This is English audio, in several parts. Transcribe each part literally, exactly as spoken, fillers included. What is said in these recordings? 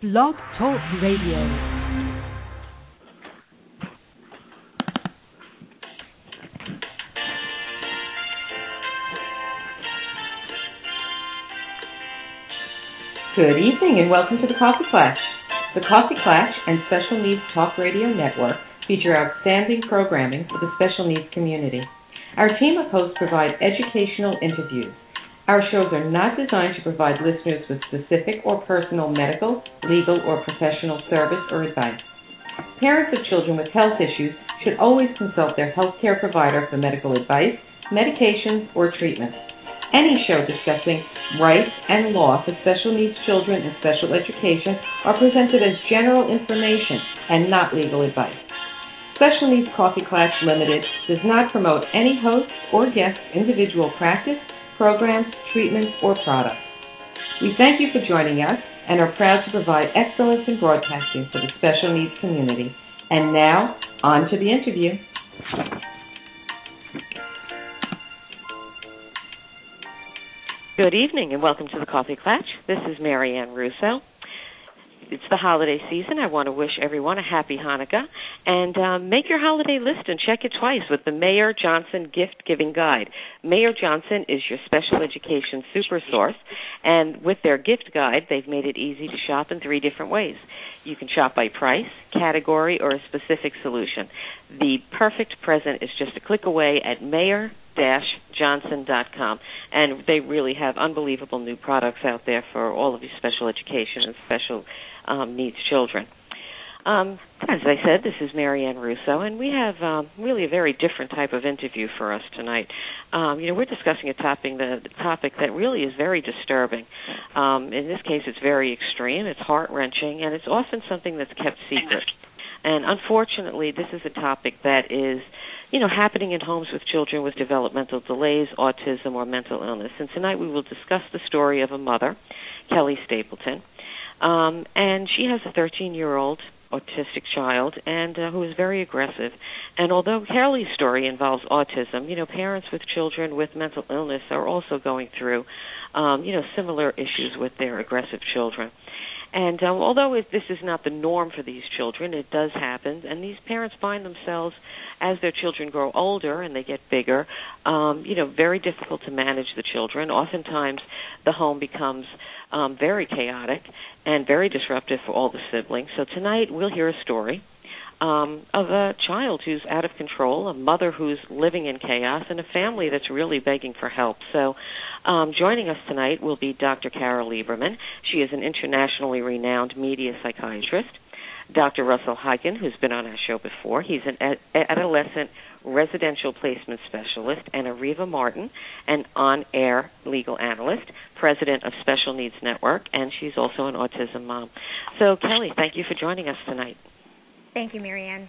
Blog Talk Radio. Good evening and welcome to the Coffee Clash. The Coffee Clash and Special Needs Talk Radio Network feature outstanding programming for the special needs community. Our team of hosts provide educational interviews. Our shows are not designed to provide listeners with specific or personal medical, legal, or professional service or advice. Parents of children with health issues should always consult their healthcare provider for medical advice, medications, or treatments. Any show discussing rights and law for special needs children and special education are presented as general information and not legal advice. Special Needs Coffee Clash Limited does not promote any host or guest's individual practice, programs, treatments, or products. We thank you for joining us and are proud to provide excellence in broadcasting for the special needs community. And now, on to the interview. Good evening and welcome to the Coffee Clash. This is Mary Ann Russo. It's the holiday season. I want to wish everyone a happy Hanukkah and um, make your holiday list and check it twice with the Mayor Johnson Gift Giving Guide. Mayor Johnson is your special education super source, and with their gift guide, they've made it easy to shop in three different ways. You can shop by price, category, or a specific solution. The perfect present is just a click away at mayor dash johnson dot com, and they really have unbelievable new products out there for all of your special education and special um, needs children. Um, as I said, this is Mary Ann Russo, and we have um, really a very different type of interview for us tonight. Um, you know, we're discussing a topic, the, the topic that really is very disturbing. Um, in this case, it's very extreme, it's heart-wrenching, and it's often something that's kept secret. And unfortunately, this is a topic that is, you know, happening in homes with children with developmental delays, autism, or mental illness. And tonight we will discuss the story of a mother, Kelly Stapleton. Um, and she has a thirteen-year-old autistic child and uh, who is very aggressive. And although Kelly's story involves autism, you know, parents with children with mental illness are also going through, um, you know, similar issues with their aggressive children. And um, although it, this is not the norm for these children, it does happen, and these parents find themselves, as their children grow older and they get bigger, um, you know, very difficult to manage the children. Oftentimes, the home becomes um, very chaotic and very disruptive for all the siblings. So tonight, we'll hear a story Um, of a child who's out of control, a mother who's living in chaos, and a family that's really begging for help. So um, joining us tonight will be Doctor Carol Lieberman. She is an internationally renowned media psychiatrist. Doctor Russell Heiken, who's been on our show before. He's an ad- adolescent residential placement specialist, and Areva Martin, an on-air legal analyst, president of Special Needs Network, and she's also an autism mom. So, Kelly, thank you for joining us tonight. Thank you, Mary Ann.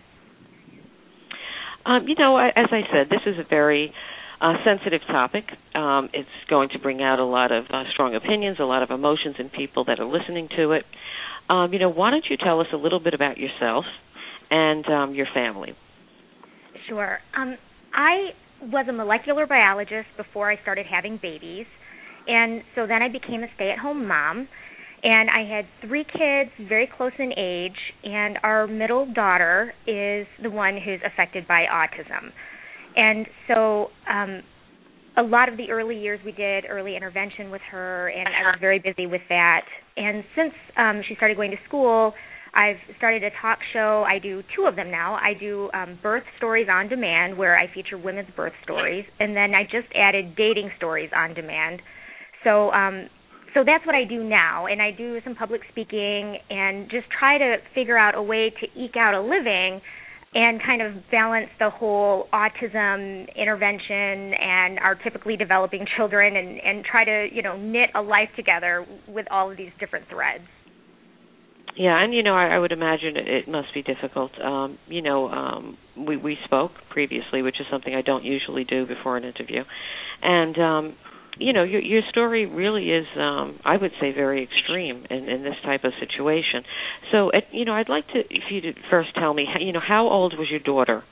Um, you know, as I said, this is a very uh, sensitive topic. Um, it's going to bring out a lot of uh, strong opinions, a lot of emotions in people that are listening to it. Um, you know, why don't you tell us a little bit about yourself and um, your family? Sure. Um, I was a molecular biologist before I started having babies, and so then I became a stay-at-home mom. And I had three kids, very close in age, and our middle daughter is the one who's affected by autism. And so um, a lot of the early years we did early intervention with her, and I was very busy with that. And since um, she started going to school, I've started a talk show. I do two of them now. I do um, Birth Stories on Demand, where I feature women's birth stories, and then I just added Dating Stories on Demand. So um So that's what I do now, and I do some public speaking and just try to figure out a way to eke out a living and kind of balance the whole autism intervention and our typically developing children and, and try to, you know, knit a life together with all of these different threads. Yeah, and, you know, I, I would imagine it, it must be difficult. Um, you know, um, we, we spoke previously, which is something I don't usually do before an interview, and um you know, your, your story really is, um, I would say, very extreme in, in this type of situation. So, at, you know, I'd like to, if you could first tell me, you know, how old was your daughter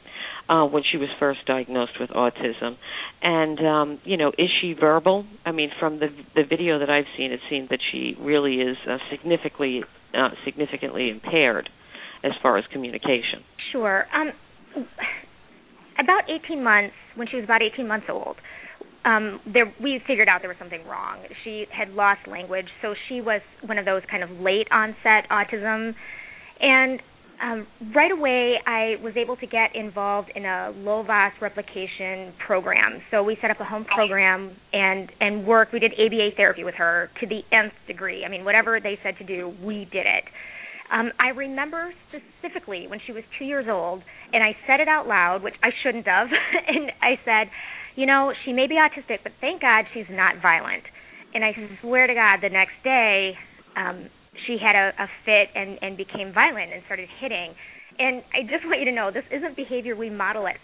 uh, when she was first diagnosed with autism. And, um, you know, is she verbal? I mean, from the the video that I've seen, it seems that she really is uh, significantly, uh, significantly impaired as far as communication. Sure. Um, about eighteen months, when she was about eighteen months old, um, there, we figured out there was something wrong. She had lost language, so she was one of those kind of late onset autism. And um, right away, I was able to get involved in a Lovaas replication program. So we set up a home program and, and worked. We did A B A therapy with her to the nth degree. I mean, whatever they said to do, we did it. Um, I remember specifically when she was two years old, and I said it out loud, which I shouldn't have, and I said, you know, she may be autistic, but thank God she's not violent. And I swear to God, the next day, um, she had a, a fit and, and became violent and started hitting. And I just want you to know, this isn't behavior we model at.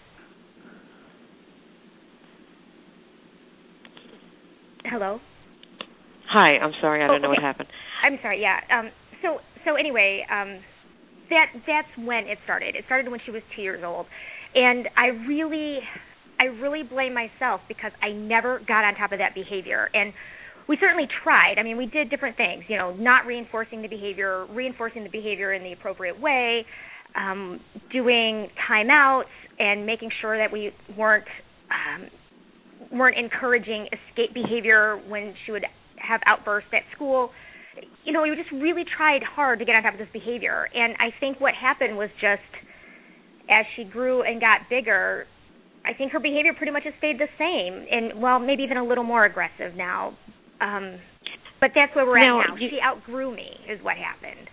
Hello? Hi, I'm sorry, I don't oh, know okay. what happened. I'm sorry, yeah. Um, so so anyway, um, that that's when it started. It started when she was two years old. And I really, I really blame myself because I never got on top of that behavior. And we certainly tried. I mean, we did different things, you know, not reinforcing the behavior, reinforcing the behavior in the appropriate way, um, doing timeouts and making sure that we weren't um, weren't encouraging escape behavior when she would have outbursts at school. You know, we just really tried hard to get on top of this behavior. And I think what happened was just as she grew and got bigger, I think her behavior pretty much has stayed the same. And, well, maybe even a little more aggressive now. Um, but that's where we're now, at now. You, she outgrew me is what happened.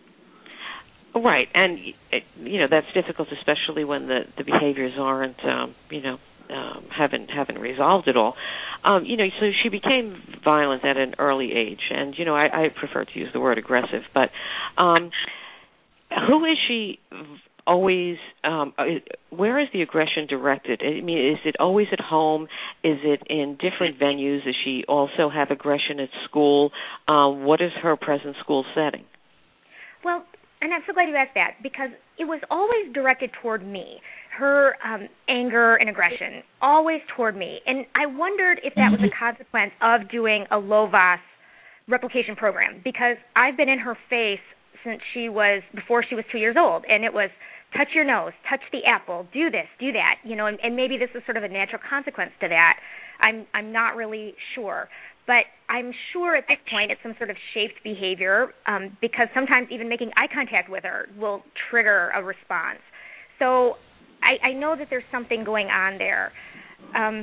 Right. And, you know, that's difficult, especially when the, the behaviors aren't, um, you know, Um, haven't haven't resolved it all. Um, you know, so she became violent at an early age, and you know, I, I prefer to use the word aggressive. But um, who is she always? Um, where is the aggression directed? I mean, is it always at home? Is it in different venues? Does she also have aggression at school? Um, what is her present school setting? Well, and I'm so glad you asked that because it was always directed toward me. Her um, anger and aggression, always toward me. And I wondered if that was a consequence of doing a Lovaas replication program because I've been in her face since she was, before she was two years old. And it was, touch your nose, touch the apple, do this, do that. You know, and, and maybe this is sort of a natural consequence to that. I'm I'm not really sure. But I'm sure at this point it's some sort of shaped behavior um, because sometimes even making eye contact with her will trigger a response. So I, I know that there's something going on there. Um,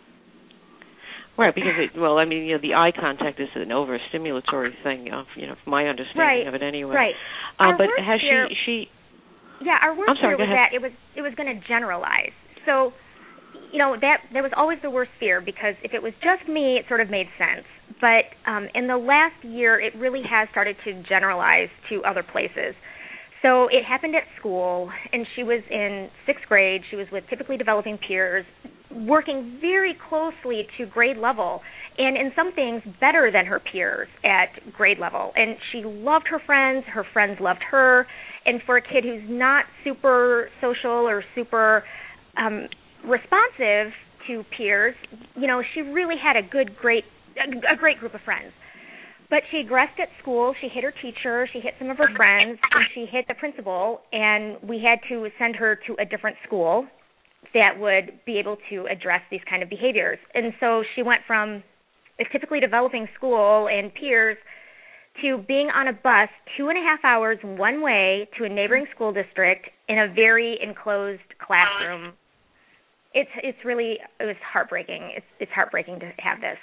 right, because, it, well, I mean, you know, the eye contact is an overstimulatory thing, of, you know, my understanding right, of it anyway. Right, uh, But worst has fear, she, she... Yeah, our worst I'm sorry, fear was ahead. that it was, it was going to generalize. So, you know, that, that was always the worst fear because if it was just me, it sort of made sense. But um, in the last year, it really has started to generalize to other places. So it happened at school, and she was in sixth grade. She was with typically developing peers, working very closely to grade level, and in some things better than her peers at grade level. And she loved her friends. Her friends loved her. And for a kid who's not super social or super um, responsive to peers, you know, she really had a good, great, a great group of friends. But she aggressed at school. She hit her teacher. She hit some of her friends. And she hit the principal. And we had to send her to a different school that would be able to address these kind of behaviors. And so she went from a typically developing school and peers to being on a bus two and a half hours one way to a neighboring school district in a very enclosed classroom. It's it's really it was heartbreaking. It's it's heartbreaking to have this.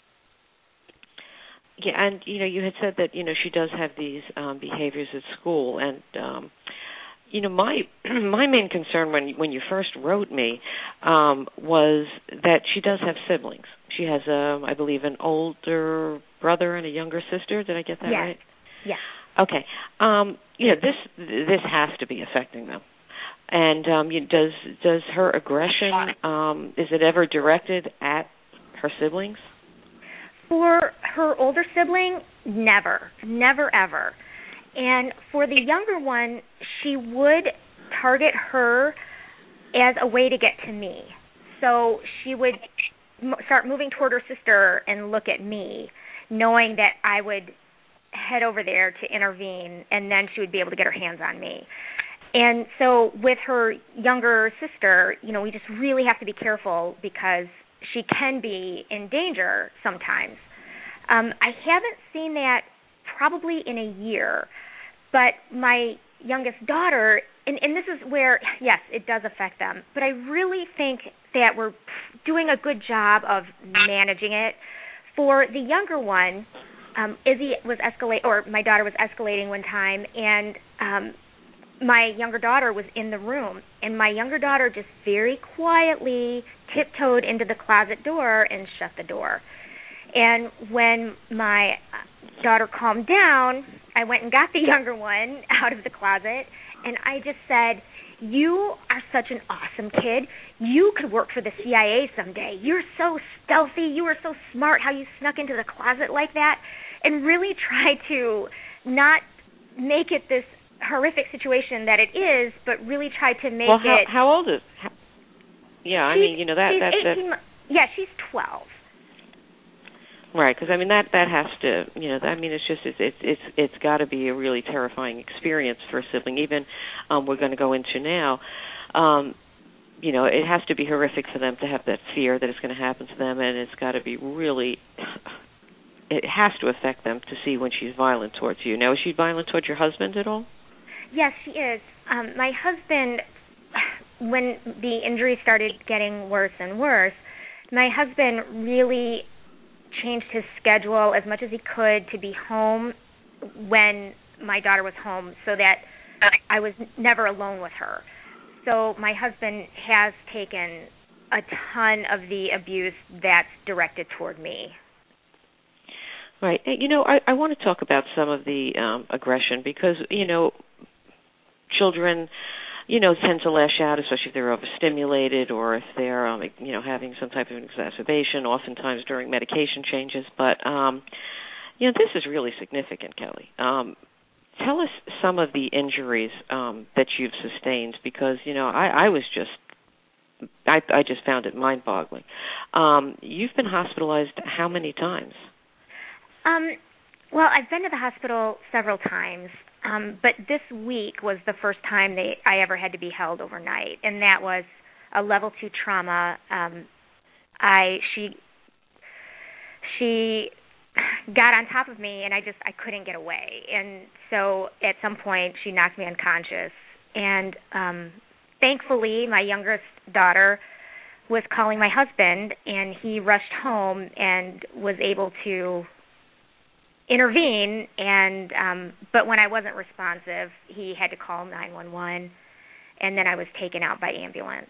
Yeah, and, you know, you had said that, you know, she does have these um, behaviors at school. And, um, you know, my my main concern when, when you first wrote me um, was that she does have siblings. She has, um, I believe, an older brother and a younger sister. Did I get that yes. right? Yes. Okay. Um, you know, this this has to be affecting them. And um, you know, does does her aggression, um, is it ever directed at her siblings? For her older sibling, never, never, ever. And for the younger one, she would target her as a way to get to me. So she would m- start moving toward her sister and look at me, knowing that I would head over there to intervene, and then she would be able to get her hands on me. And so with her younger sister, you know, we just really have to be careful because she can be in danger sometimes. Um, I haven't seen that probably in a year, but my youngest daughter, and, and this is where, yes, it does affect them, but I really think that we're doing a good job of managing it. For the younger one, um, Izzy was escalating, or my daughter was escalating one time, and um, my younger daughter was in the room, and my younger daughter just very quietly tiptoed into the closet door and shut the door. And when my daughter calmed down, I went and got the younger one out of the closet, and I just said, you are such an awesome kid. You could work for the C I A someday. You're so stealthy. You are so smart how you snuck into the closet like that, and really try to not make it this horrific situation that it is, but really try to make well, how, it... how old is... How, yeah, I mean, you know, that... She's that, eighteen, that yeah, she's twelve. Right, because I mean that that has to, you know, I mean it's just it's it's it's, it's got to be a really terrifying experience for a sibling. Even um, we're going to go into now, um, you know, it has to be horrific for them to have that fear that it's going to happen to them, and it's got to be really, it has to affect them to see when she's violent towards you. Now, is she violent towards your husband at all? Yes, she is. Um, my husband, when the injury started getting worse and worse, my husband really changed his schedule as much as he could to be home when my daughter was home so that I was never alone with her. So my husband has taken a ton of the abuse that's directed toward me. Right. You know, I, I want to talk about some of the um, aggression because, you know, children, you know, tend to lash out, especially if they're overstimulated or if they're, um, you know, having some type of exacerbation, oftentimes during medication changes. But, um, you know, this is really significant, Kelly. Um, tell us some of the injuries um, that you've sustained because, you know, I, I was just, I, I just found it mind-boggling. Um, you've been hospitalized how many times? Um, well, I've been to the hospital several times. Um, but this week was the first time they, I ever had to be held overnight, and that was a level two trauma. Um, I she she got on top of me, and I just I couldn't get away, and so at some point she knocked me unconscious. And um, thankfully, my youngest daughter was calling my husband, and he rushed home and was able to intervene, and um, but when I wasn't responsive, he had to call nine one one, and then I was taken out by ambulance.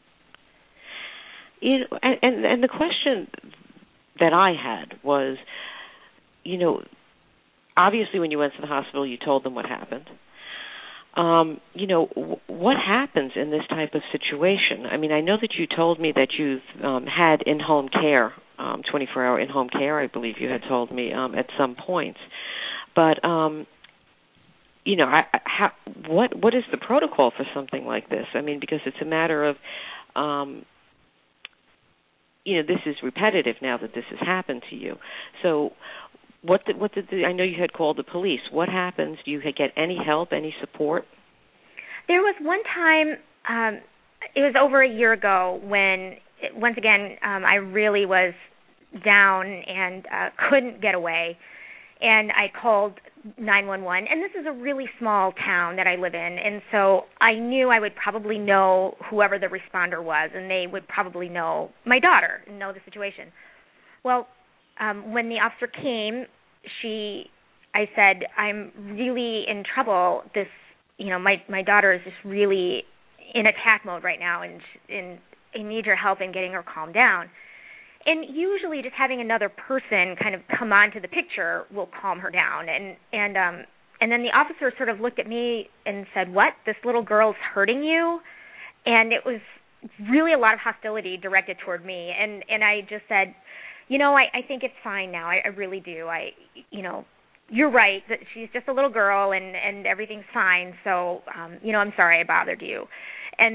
You know, and, and and the question that I had was, you know, obviously when you went to the hospital, you told them what happened. Um, you know, w- what happens in this type of situation? I mean, I know that you told me that you've um, had in-home care, um, twenty-four hour in-home care, I believe you had told me um, at some points. But, um, you know, I, I, how, what what is the protocol for something like this? I mean, because it's a matter of, um, you know, this is repetitive now that this has happened to you. So What did, what did the, I know you had called the police. What happens? Do you get any help, any support? There was one time, um, it was over a year ago, when, once again, um, I really was down and uh, couldn't get away. And I called nine one one. And this is a really small town that I live in. And so I knew I would probably know whoever the responder was, and they would probably know my daughter and know the situation. Well, Um, when the officer came, she, I said, I'm really in trouble. This, you know, my, my daughter is just really in attack mode right now, and, and I need your help in getting her calmed down. And usually just having another person kind of come onto the picture will calm her down. And, and, um, and then the officer sort of looked at me and said, what, this little girl's hurting you? And it was really a lot of hostility directed toward me. And, and I just said, you know, I, I think it's fine now. I, I really do. I, you know, you're right that she's just a little girl and, and everything's fine. So, um, you know, I'm sorry I bothered you. And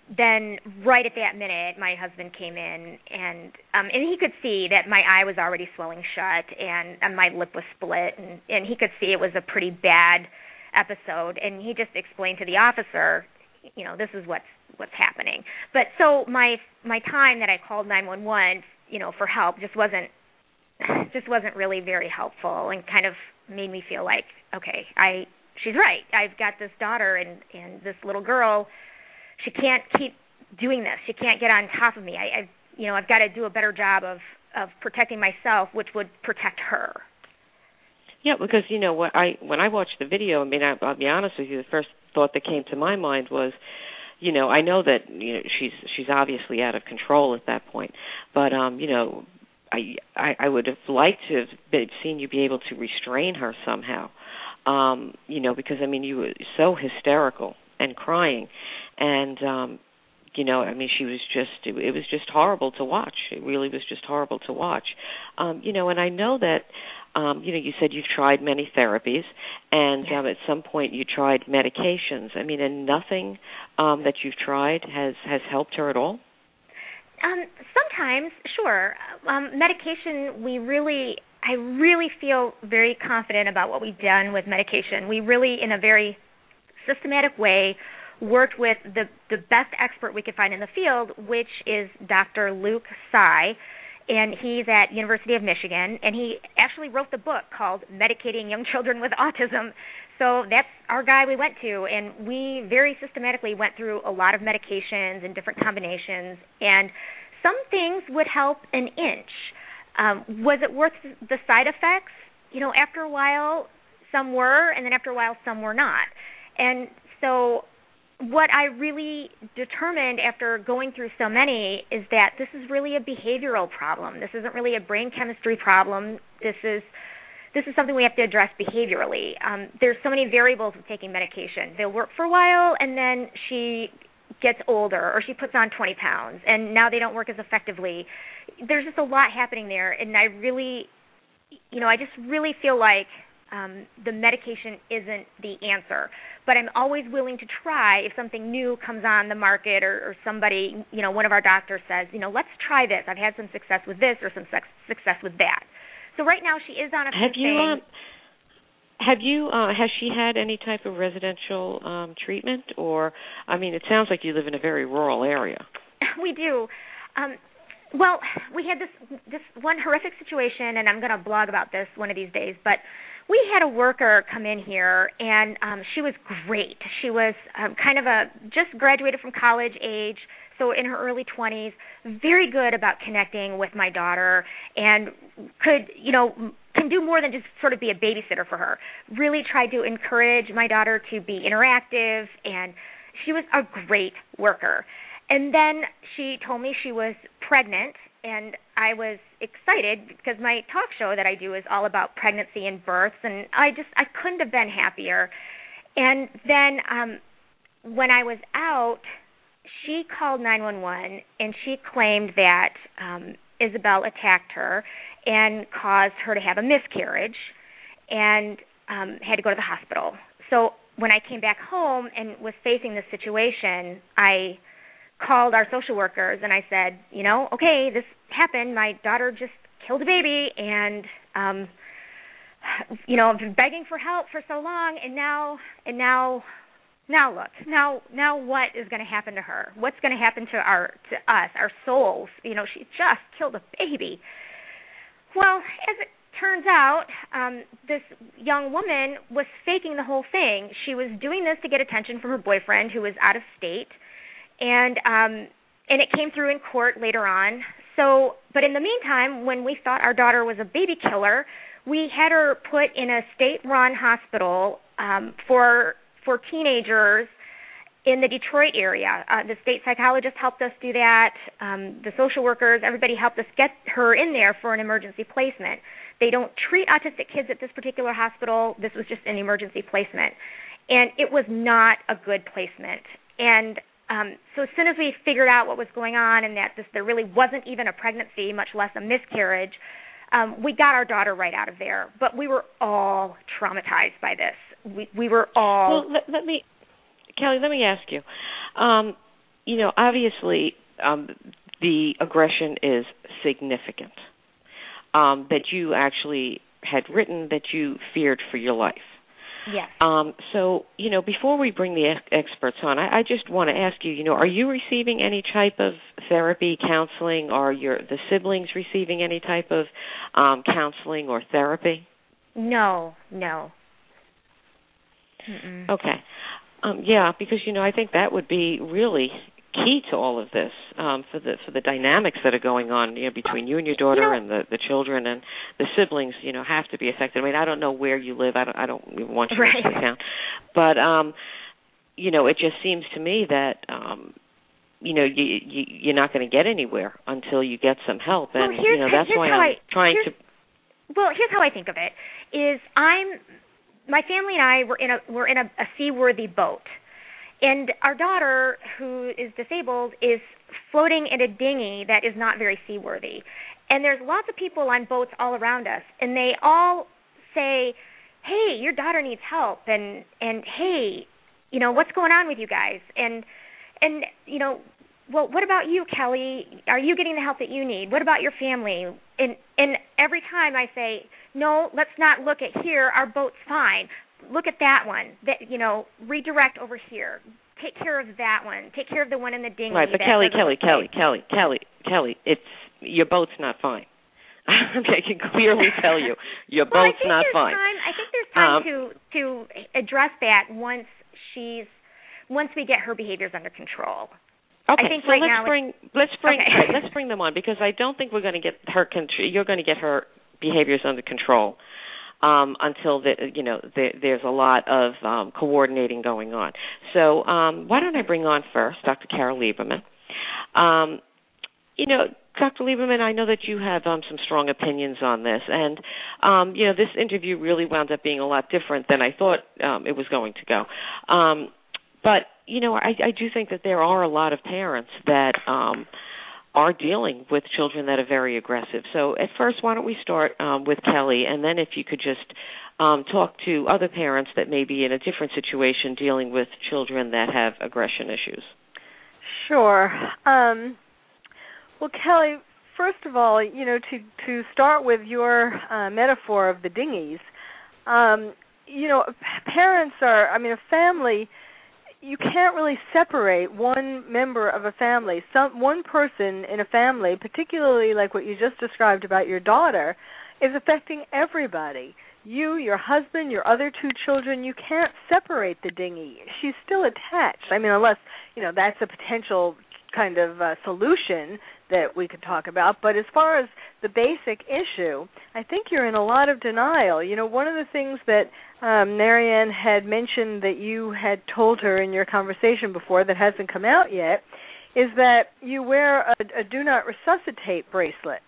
then right at that minute, my husband came in, and um, and he could see that my eye was already swelling shut, and, and my lip was split, and, and he could see it was a pretty bad episode, and he just explained to the officer, you know, this is what's what's happening. But so my my time that I called nine one one, you know, for help just wasn't just wasn't really very helpful, and kind of made me feel like, okay, I she's right. I've got this daughter and, and this little girl. She can't keep doing this. She can't get on top of me. I, I you know, I've got to do a better job of, of protecting myself, which would protect her. Yeah, because you know what I when I watched the video, I mean, I, I'll be honest with you, the first thought that came to my mind was, you know, I know that you know she's she's obviously out of control at that point, but um, you know, I I, I would have liked to have been, seen you be able to restrain her somehow, um, you know, because I mean you were so hysterical and crying, and um, you know, I mean she was just it, it was just horrible to watch. It really was just horrible to watch, um, you know, and I know that. Um, you know, you said you've tried many therapies, and yeah. um, at some point you tried medications. I mean, and nothing um, that you've tried has, has helped her at all? Um, sometimes, sure. Um, medication, we really, I really feel very confident about what we've done with medication. We really, in a very systematic way, worked with the, the best expert we could find in the field, which is Doctor Luke Tsai. And he's at University of Michigan, and he actually wrote the book called Medicating Young Children with Autism. So that's our guy we went to, and we very systematically went through a lot of medications and different combinations, and some things would help an inch. Um, was it worth the side effects? You know, after a while, some were, and then after a while, some were not. And so what I really determined after going through so many is that this is really a behavioral problem. This isn't really a brain chemistry problem. This is this is something we have to address behaviorally. Um, there's so many variables with taking medication. They'll work for a while, and then she gets older, or she puts on twenty pounds, and now they don't work as effectively. There's just a lot happening there, and I really, you know, I just really feel like Um, the medication isn't the answer, but I'm always willing to try if something new comes on the market, or, or somebody, you know, one of our doctors says, you know, let's try this. I've had some success with this or some sex- success with that. So right now she is on a few have you, things. um, have you, uh, has she had any type of residential um, treatment? Or, I mean, it sounds like you live in a very rural area. We do. Um, well, we had this this one horrific situation, and I'm going to blog about this one of these days, but we had a worker come in here, and um, she was great. She was um, kind of a, just graduated from college age, so in her early twenties, very good about connecting with my daughter, and could, you know, can do more than just sort of be a babysitter for her. Really tried to encourage my daughter to be interactive, and she was a great worker. And then she told me she was pregnant, and I was excited because my talk show that I do is all about pregnancy and births, and I just, I couldn't have been happier. And then um, when I was out, she called nine one one, and she claimed that um, Isabel attacked her and caused her to have a miscarriage, and um, had to go to the hospital. So when I came back home and was facing this situation, I called our social workers, and I said, you know, okay, this happened. My daughter just killed a baby, and, um, you know, I've been begging for help for so long, and now, and now, now look, now, now what is going to happen to her? What's going to happen to our, to us, our souls? You know, she just killed a baby. Well, as it turns out, um, this young woman was faking the whole thing. She was doing this to get attention from her boyfriend, who was out of state. And um, and it came through in court later on. So, but in the meantime, when we thought our daughter was a baby killer, we had her put in a state-run hospital um, for for teenagers in the Detroit area. Uh, the state psychologist helped us do that. Um, the social workers, everybody helped us get her in there for an emergency placement. They don't treat autistic kids at this particular hospital. This was just an emergency placement, and it was not a good placement. And Um, so as soon as we figured out what was going on, and that this, there really wasn't even a pregnancy, much less a miscarriage, um, we got our daughter right out of there. But we were all traumatized by this. We, we were all... Well, let, let me, Kelly, let me ask you. Um, you know, obviously um, the aggression is significant, um, that you actually had written that you feared for your life. Yes. Um, so, you know, before we bring the ex- experts on, I, I just want to ask you, you know, are you receiving any type of therapy, counseling, or your the siblings receiving any type of um, counseling or therapy? No, no. Mm-mm. Okay. Um, yeah, because, you know, I think that would be really key to all of this um, for the for the dynamics that are going on, you know, between you and your daughter you know, and the, the children and the siblings, you know, have to be affected. I mean, I don't know where you live. I don't, I don't even want you right. to sit down. But, um, you know, it just seems to me that, um, you know, you, you, you're not going to get anywhere until you get some help. And, well, here's, you know, that's here's why how I'm I, trying here's, to... Well, here's how I think of it, is I'm, my family and I were in a, we're in a, a seaworthy boat. And our daughter, who is disabled, is floating in a dinghy that is not very seaworthy. And there's lots of people on boats all around us, and they all say, hey, your daughter needs help, and, and hey, you know, what's going on with you guys? And, and you know, well, what about you, Kelly? Are you getting the help that you need? What about your family? And, and every time I say, no, let's not look at here. Our boat's fine. Look at that one. That, you know, redirect over here. Take care of that one. Take care of the one in the dinghy. Right, but Kelly, Kelly, Kelly, Kelly, Kelly, Kelly, it's your boat's not fine. I can clearly tell you, your well, boat's not fine. Time, I think there's time um, to to address that once she's once we get her behaviors under control. Okay, I think so right let's now bring let's bring okay. right, let's bring them on, because I don't think we're going to get her. You're going to get her behaviors under control um, until the, you know the, there's a lot of um, coordinating going on. So um, why don't I bring on first Doctor Carol Lieberman? Um, you know, Doctor Lieberman, I know that you have um, some strong opinions on this, and um, you know this interview really wound up being a lot different than I thought um, it was going to go. Um, but you know, I, I do think that there are a lot of parents that um, are dealing with children that are very aggressive. So at first, why don't we start um, with Kelly, and then if you could just um, talk to other parents that may be in a different situation dealing with children that have aggression issues. Sure. Um, well, Kelly, first of all, you know, to, to start with your uh, metaphor of the dinghies, um, you know, parents are, I mean, a family, you can't really separate one member of a family. Some one person in a family, particularly like what you just described about your daughter, is affecting everybody. You, your husband, your other two children, you can't separate the dinghy. She's still attached. I mean, unless, you know, that's a potential kind of uh, solution that we could talk about. But as far as the basic issue, I think you're in a lot of denial. You know, one of the things that um, Marianne had mentioned that you had told her in your conversation before that hasn't come out yet is that you wear a, a do not resuscitate bracelet.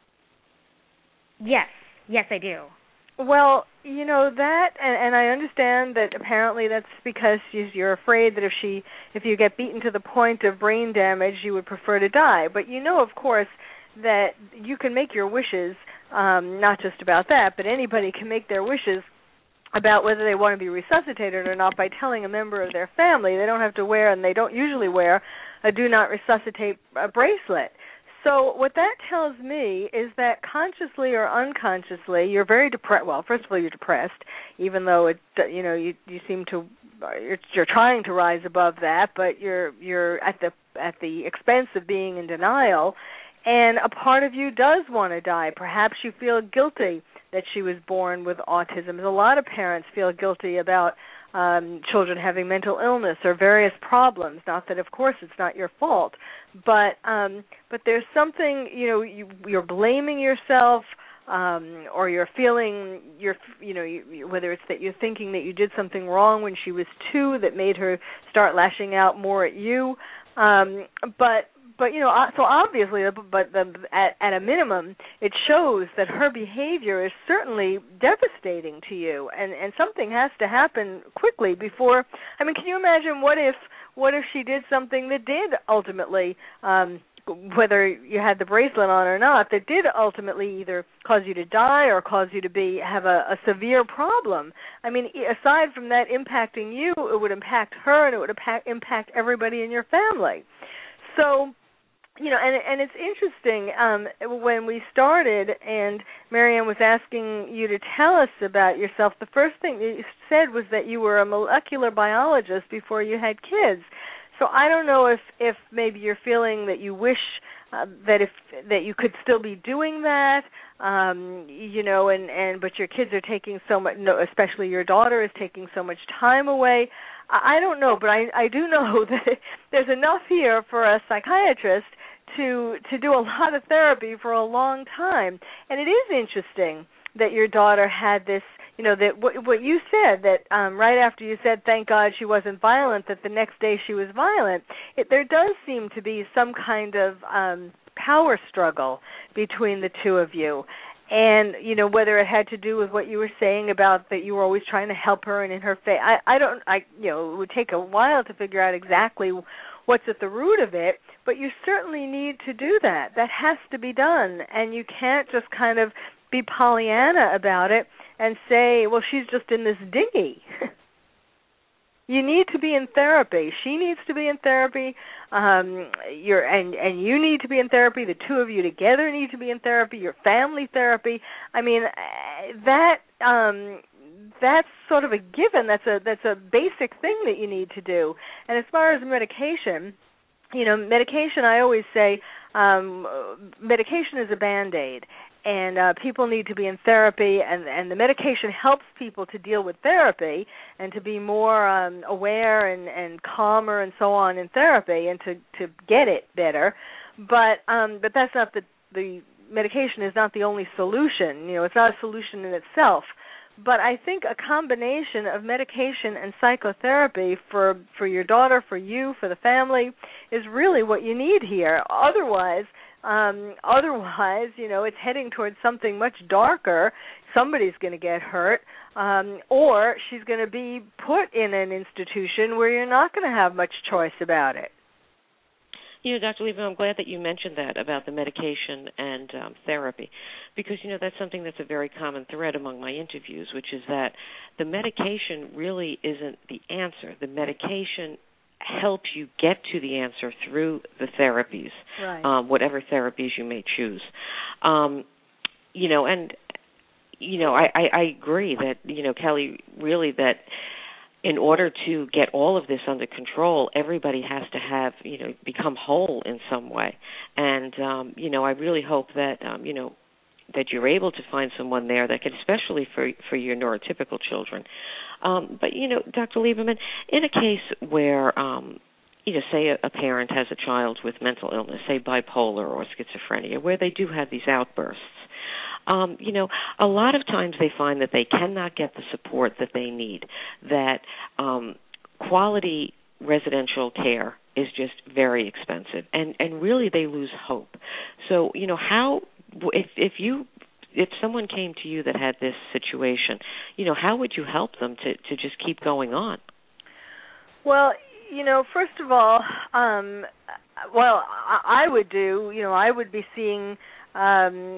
Yes, yes, I do. Well, you know that, and, and I understand that apparently that's because you're afraid that if she, if you get beaten to the point of brain damage, you would prefer to die. But you know, of course, that you can make your wishes, um, not just about that, but anybody can make their wishes about whether they want to be resuscitated or not by telling a member of their family. They don't have to wear, and they don't usually wear, a do not resuscitate a bracelet. So what that tells me is that consciously or unconsciously, you're very depressed. Well, first of all, you're depressed, even though it, you know, you you seem to, you're, you're trying to rise above that, but you're you're at the at the expense of being in denial. And a part of you does want to die. Perhaps you feel guilty that she was born with autism. A lot of parents feel guilty about um, children having mental illness or various problems. Not that, of course, it's not your fault, but um, but there's something, you know, you, you're blaming yourself, um, or you're feeling, you're, you know, you, whether it's that you're thinking that you did something wrong when she was two that made her start lashing out more at you, um, but. But, you know, so obviously, but the, at, at a minimum, it shows that her behavior is certainly devastating to you, and, and something has to happen quickly before. I mean, can you imagine what if what if she did something that did ultimately, um, whether you had the bracelet on or not, that did ultimately either cause you to die or cause you to be have a, a severe problem? I mean, aside from that impacting you, it would impact her, and it would impact, impact everybody in your family. so, you know, and and it's interesting, um, when we started and Marianne was asking you to tell us about yourself, the first thing you said was that you were a molecular biologist before you had kids. So I don't know if, if maybe you're feeling that you wish uh, that if that you could still be doing that, um, you know, and, and but your kids are taking so much, no, especially your daughter is taking so much time away. I, I don't know, but I, I do know that there's enough here for a psychiatrist to to do a lot of therapy for a long time. And it is interesting that your daughter had this, you know, that what, what you said, that um, right after you said, thank God she wasn't violent, that the next day she was violent. It, there does seem to be some kind of um, power struggle between the two of you. And, you know, whether it had to do with what you were saying about that you were always trying to help her and in her face, I, I don't, I, you know, it would take a while to figure out exactly what's at the root of it, but you certainly need to do that. That has to be done, and you can't just kind of be Pollyanna about it and say, well, she's just in this dinghy. You need to be in therapy. She needs to be in therapy. Um, you're, and, and you need to be in therapy. The two of you together need to be in therapy. Your family therapy. I mean, that um, that's sort of a given. That's a that's a basic thing that you need to do. And as far as medication, you know, medication, I always say, um, medication is a Band-Aid. And uh, people need to be in therapy, and, and the medication helps people to deal with therapy and to be more um, aware and, and calmer and so on in therapy and to, to get it better. But um, but that's not the the medication is not the only solution. You know, it's not a solution in itself. But I think a combination of medication and psychotherapy for for your daughter, for you, for the family, is really what you need here. Otherwise. Um, otherwise, you know, it's heading towards something much darker. Somebody's going to get hurt, um, or she's going to be put in an institution where you're not going to have much choice about it. You know, Doctor Lieberman, I'm glad that you mentioned that about the medication and um, therapy, because, you know, that's something that's a very common thread among my interviews, which is that the medication really isn't the answer. The medication helps you get to the answer through the therapies, right. um, whatever therapies you may choose. Um, you know, and, you know, I, I, I agree that, you know, Kelly, really that in order to get all of this under control, everybody has to have, you know, become whole in some way. And, um, you know, I really hope that, um, you know, that you're able to find someone there that can, especially for for your neurotypical children. Um, but, you know, Doctor Lieberman, in a case where, um, you know, say a, a parent has a child with mental illness, say bipolar or schizophrenia, where they do have these outbursts, um, you know, a lot of times they find that they cannot get the support that they need, that um, quality residential care is just very expensive, and, and really they lose hope. So, you know, how... If if you if someone came to you that had this situation, you know, how would you help them to, to just keep going on? Well, you know, first of all, um, well, I would do, you know, I would be seeing um,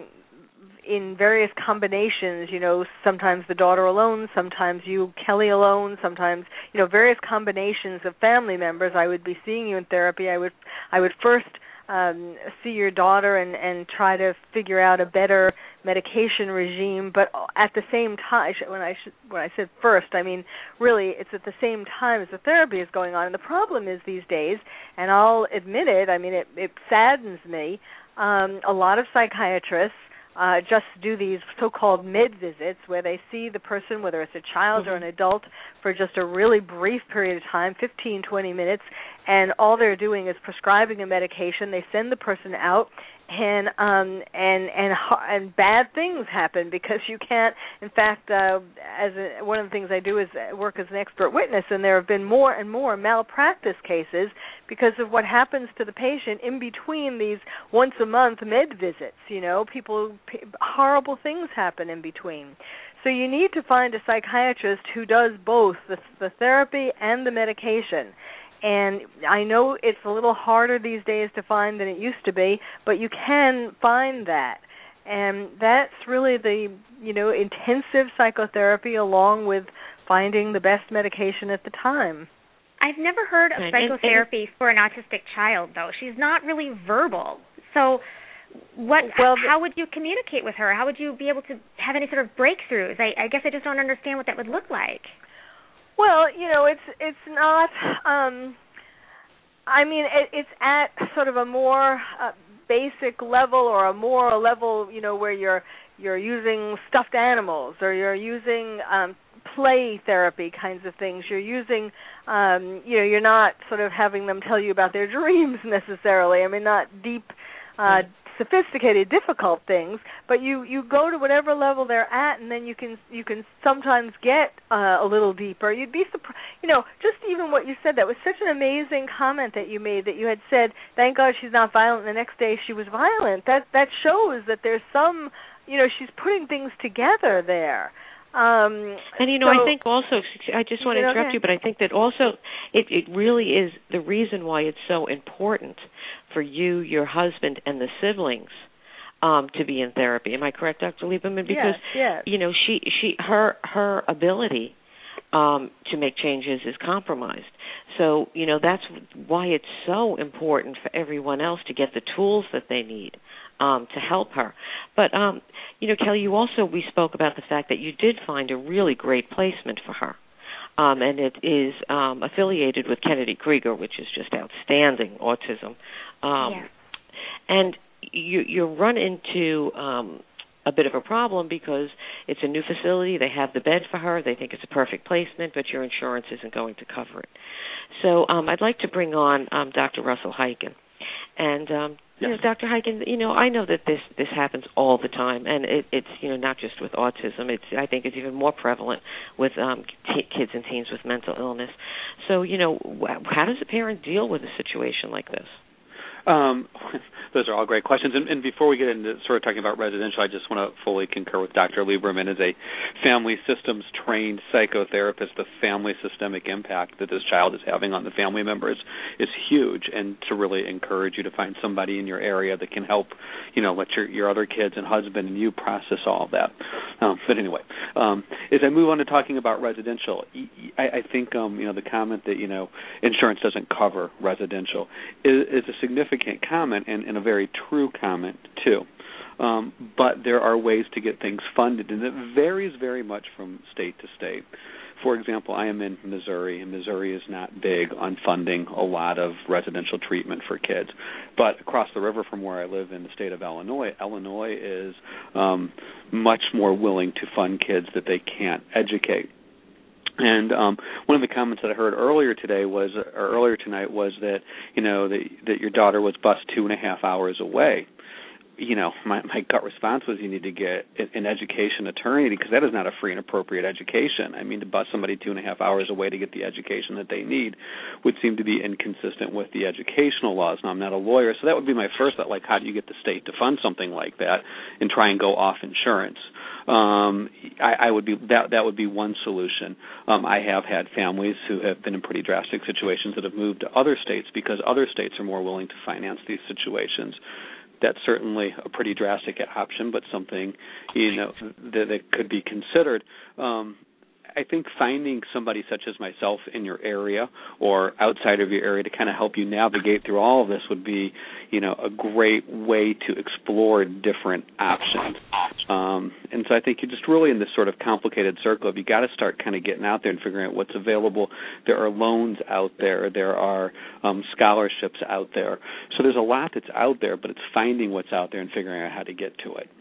in various combinations, you know, sometimes the daughter alone, sometimes you, Kelly, alone, sometimes, you know, various combinations of family members. I would be seeing you in therapy. I would I would first Um, see your daughter and, and try to figure out a better medication regime, but at the same time, when I when I said first, I mean really it's at the same time as the therapy is going on. And the problem is these days, and I'll admit it, I mean it, it saddens me, um, a lot of psychiatrists Uh, just do these so-called med visits where they see the person, whether it's a child mm-hmm. or an adult, for just a really brief period of time, fifteen, twenty minutes, and all they're doing is prescribing a medication. They send the person out, and um, and and and bad things happen because you can't. In fact, uh, as a, one of the things I do is work as an expert witness, and there have been more and more malpractice cases because of what happens to the patient in between these once a month med visits. You know, people, horrible things happen in between. So you need to find a psychiatrist who does both the, the therapy and the medication. And I know it's a little harder these days to find than it used to be, but you can find that. And that's really the, you know, intensive psychotherapy along with finding the best medication at the time. I've never heard of and, psychotherapy and, and, for an autistic child, though. She's not really verbal. So what? Well, how would you communicate with her? How would you be able to have any sort of breakthroughs? I, I guess I just don't understand what that would look like. Well, you know, it's it's not. Um, I mean, it, it's at sort of a more uh, basic level, or a more level, you know, where you're you're using stuffed animals, or you're using um, play therapy kinds of things. You're using, um, you know, you're not sort of having them tell you about their dreams necessarily. I mean, not deep, uh, sophisticated, difficult things, but you, you go to whatever level they're at, and then you can you can sometimes get uh, a little deeper. You'd be surprised, you know, just even what you said. That was such an amazing comment that you made. That you had said, "Thank God she's not violent." And the next day she was violent. That that shows that there's some, you know, she's putting things together there. Um, and, you know, so, I think also, I just want to interrupt okay. you, but I think that also it, it really is the reason why it's so important for you, your husband, and the siblings um, to be in therapy. Am I correct, Doctor Lieberman? Because, yes, yes. you know, she, she, her, her ability um, to make changes is compromised. So, you know, that's why it's so important for everyone else to get the tools that they need um, to help her. But, um, you know, Kelly, you also, we spoke about the fact that you did find a really great placement for her. Um, and it is um, affiliated with Kennedy Krieger, which is just outstanding autism. Um, yes. And you, you run into um, a bit of a problem because it's a new facility. They have the bed for her. They think it's a perfect placement, but your insurance isn't going to cover it. So um, I'd like to bring on um, Doctor Russell Heiken. And, um, you know, Doctor Heiken, you know, I know that this, this happens all the time, and it, it's, you know, not just with autism. It's, I think it's even more prevalent with um, t- kids and teens with mental illness. So, you know, how does a parent deal with a situation like this? Um, those are all great questions. And, and before we get into sort of talking about residential, I just want to fully concur with Doctor Lieberman. As a family systems trained psychotherapist, the family systemic impact that this child is having on the family members is huge. And to really encourage you to find somebody in your area that can help, you know, let your, your other kids and husband and you process all of that. Um, but anyway, um, as I move on to talking about residential, I, I think, um, you know, the comment that, you know, insurance doesn't cover residential is, is a significant comment and, and a very true comment too. Um, but there are ways to get things funded, and it varies very much from state to state. For example, I am in Missouri, and Missouri is not big on funding a lot of residential treatment for kids. But across the river from where I live in the state of Illinois, Illinois is um, much more willing to fund kids that they can't educate. And um, one of the comments that I heard earlier today was, or earlier tonight, was that you know that, that your daughter was bused two and a half hours away. You know, my, my gut response was you need to get an education attorney, because that is not a free and appropriate education. I mean, to bus somebody two and a half hours away to get the education that they need would seem to be inconsistent with the educational laws. Now, I'm not a lawyer, so that would be my first thought, like, how do you get the state to fund something like that and try and go off insurance? Um, I, I would be that that would be one solution. Um, I have had families who have been in pretty drastic situations that have moved to other states because other states are more willing to finance these situations. That's certainly a pretty drastic option, but something, you know, that, that could be considered. Um, I think finding somebody such as myself in your area or outside of your area to kind of help you navigate through all of this would be, you know, a great way to explore different options. Um, and so I think you're just really in this sort of complicated circle of you got to start kind of getting out there and figuring out what's available. There are loans out there. There are um, scholarships out there. So there's a lot that's out there, but it's finding what's out there and figuring out how to get to it.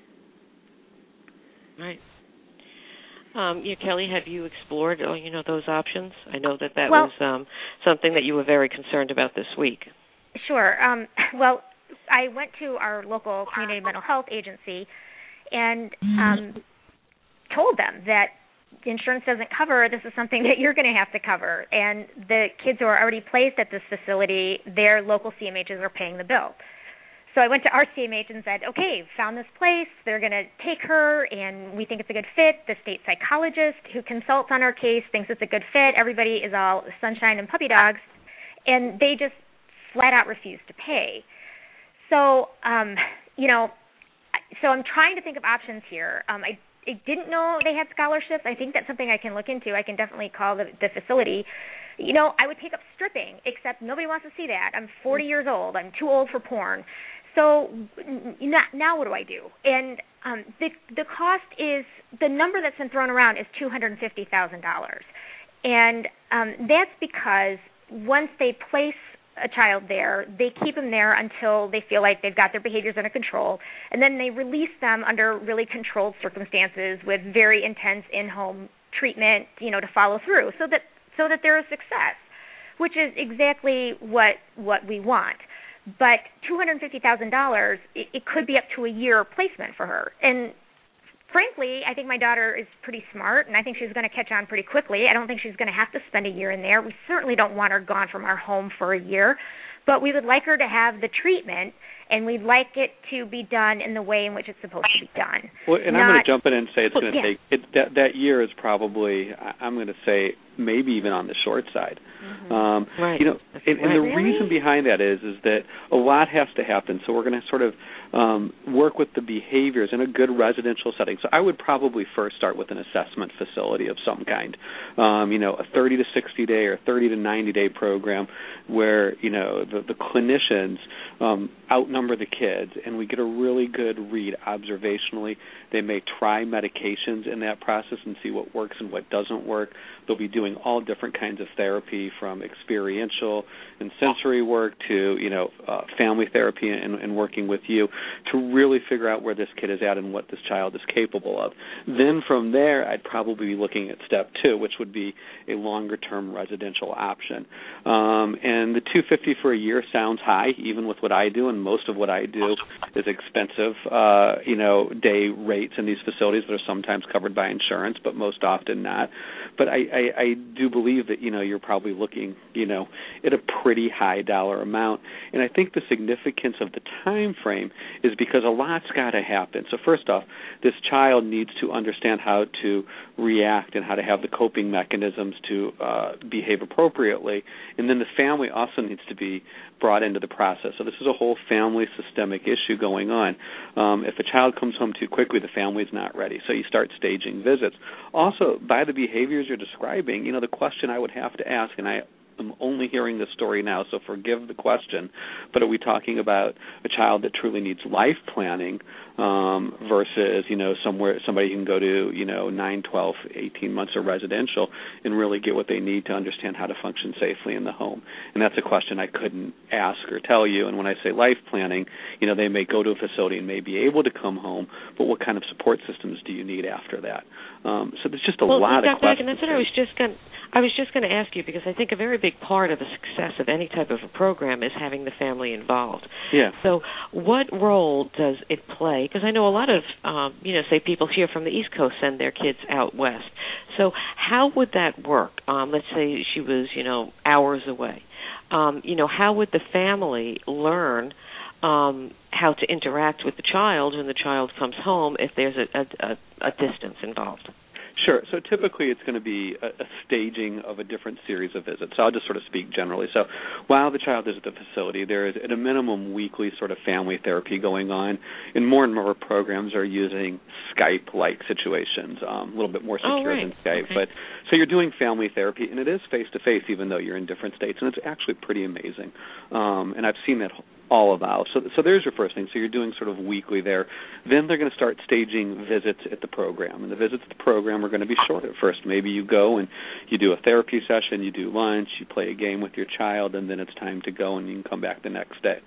Right. Um, yeah, Kelly, have you explored, oh, you know, those options? I know that that well, was um, something that you were very concerned about this week. Sure. Um, well, I went to our local community mental health agency and um, told them that insurance doesn't cover, this is something that you're going to have to cover. And the kids who are already placed at this facility, their local C M Hs are paying the bill. So I went to our C M H and said, okay, found this place. They're going to take her, and we think it's a good fit. The state psychologist who consults on our case thinks it's a good fit. Everybody is all sunshine and puppy dogs. And they just flat out refuse to pay. So, um, you know, so I'm trying to think of options here. Um, I I didn't know they had scholarships. I think that's something I can look into. I can definitely call the, the facility. You know, I would take up stripping, except nobody wants to see that. I'm forty years old. I'm too old for porn. So now what do I do? And um, the the cost is, the number that's been thrown around is two hundred fifty thousand dollars. And um, that's because once they place a child there, they keep them there until they feel like they've got their behaviors under control, and then they release them under really controlled circumstances with very intense in-home treatment, you know, to follow through, so that so that they're a success, which is exactly what what we want. But two hundred fifty thousand dollars, it, it could be up to a year placement for her. And frankly, I think my daughter is pretty smart, and I think she's going to catch on pretty quickly. I don't think she's going to have to spend a year in there. We certainly don't want her gone from our home for a year, but we would like her to have the treatment, and we'd like it to be done in the way in which it's supposed to be done. Well, and Not, I'm going to jump in and say it's going to yeah. take it, that that year is probably, I'm going to say, maybe even on the short side. Mm-hmm. Um, right. You know, and, and the really? reason behind that is is that a lot has to happen. So we're going to sort of um, work with the behaviors in a good residential setting. So I would probably first start with an assessment facility of some kind. Um, you know, a thirty to sixty day or thirty to ninety day program where, you know, the, the clinicians um, outnumber the kids, and we get a really good read observationally. They may try medications in that process and see what works and what doesn't work. They'll be doing all different kinds of therapy, from experiential and sensory work to, you know, uh, family therapy and, and working with you to really figure out where this kid is at and what this child is capable of. Then from there, I'd probably be looking at step two, which would be a longer-term residential option. Um, and the two hundred fifty dollars for a year sounds high, even with what I do, and most of what I do is expensive, uh, you know, day rates in these facilities that are sometimes covered by insurance, but most often not. But I, I, I do believe that, you know, you're probably looking, you know, at a pretty high dollar amount. And I think the significance of the time frame is because a lot's got to happen. So first off, this child needs to understand how to react and how to have the coping mechanisms to uh, behave appropriately. And then the family also needs to be brought into the process. So this is a whole family systemic issue going on. Um, if a child comes home too quickly, the family's not ready. So you start staging visits. Also, by the behaviors you're describing, you know, the question I would have to ask, and I I'm only hearing this story now, so forgive the question, but are we talking about a child that truly needs life planning um, versus, you know, somewhere somebody can go to, you know, nine, twelve, eighteen months of residential and really get what they need to understand how to function safely in the home? And that's a question I couldn't ask or tell you. And when I say life planning, you know, they may go to a facility and may be able to come home, but what kind of support systems do you need after that? Um, so there's just a well, lot Doctor of questions. That's what I was just going I was just going to ask you, because I think a very big part of the success of any type of a program is having the family involved. Yeah. So what role does it play? Because I know a lot of, um, you know, say people here from the East Coast send their kids out west. So how would that work? Um, let's say she was, you know, hours away. Um, you know, how would the family learn um, how to interact with the child when the child comes home if there's a, a, a distance involved? Sure. So typically it's going to be a, a staging of a different series of visits. So I'll just sort of speak generally. So while the child is at the facility, there is at a minimum weekly sort of family therapy going on, and more and more programs are using Skype-like situations, um, a little bit more secure oh, right. than Skype. Okay. But so you're doing family therapy, and it is face-to-face even though you're in different states, and it's actually pretty amazing. Um, and I've seen that all about. So, so there's your first thing. So you're doing sort of weekly there. Then they're going to start staging visits at the program. And the visits at the program are going to be short at first. Maybe you go and you do a therapy session, you do lunch, you play a game with your child, and then it's time to go and you can come back the next day.